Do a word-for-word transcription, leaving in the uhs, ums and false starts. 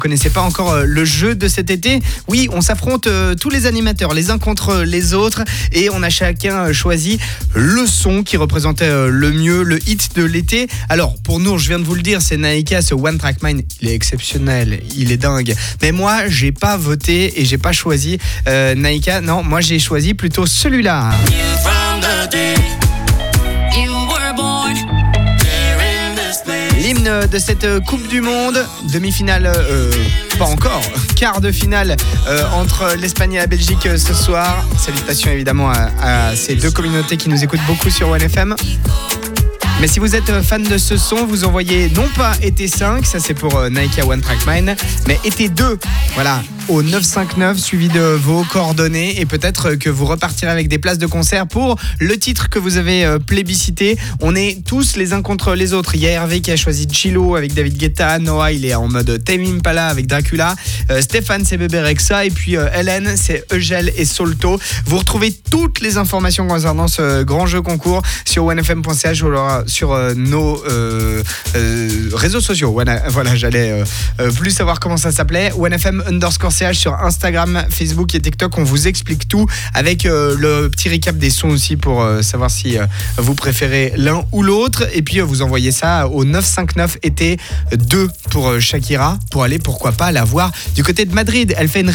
connaissez pas encore euh, le jeu de cet été, oui, on s'affronte euh, tous les animateurs les uns contre les autres et on a chacun euh, choisi le son qui représentait euh, le mieux le hit de l'été. Alors pour nous, je viens de vous le dire, c'est Naïka, ce One Track Mind, il est exceptionnel, il est dingue. Mais moi, j'ai pas voté et j'ai pas choisi euh, Naïka. Non, moi j'ai choisi plutôt celui-là. L'hymne de cette Coupe du Monde, demi-finale, euh, pas encore, quart de finale euh, entre l'Espagne et la Belgique euh, ce soir. Salutations évidemment à, à ces deux communautés qui nous écoutent beaucoup sur One F M. Mais si vous êtes fan de ce son, vous envoyez non pas été cinq, ça c'est pour euh, Naïka One Track Mind, mais été deux, voilà, au neuf cinq neuf, suivi de vos coordonnées et peut-être que vous repartirez avec des places de concert pour le titre que vous avez euh, plébiscité. On est tous les uns contre les autres. Il y a Hervé qui a choisi Chilo avec David Guetta, Noah il est en mode Tame Impala avec Dracula, euh, Stéphane c'est Bébé Rexha et puis euh, Hélène c'est Eugel et Solto. Vous retrouvez toutes les informations concernant ce grand jeu concours sur one f m point c h ou alors sur euh, nos euh, euh, réseaux sociaux. Voilà, voilà j'allais euh, euh, plus savoir comment ça s'appelait. one f m underscore c h sur Instagram, Facebook et TikTok. On vous explique tout avec euh, le petit recap des sons aussi pour euh, savoir si euh, vous préférez l'un ou l'autre. Et puis euh, vous envoyez ça au neuf cinq neuf été deux pour euh, Shakira pour aller pourquoi pas la voir du côté de Madrid. Elle fait une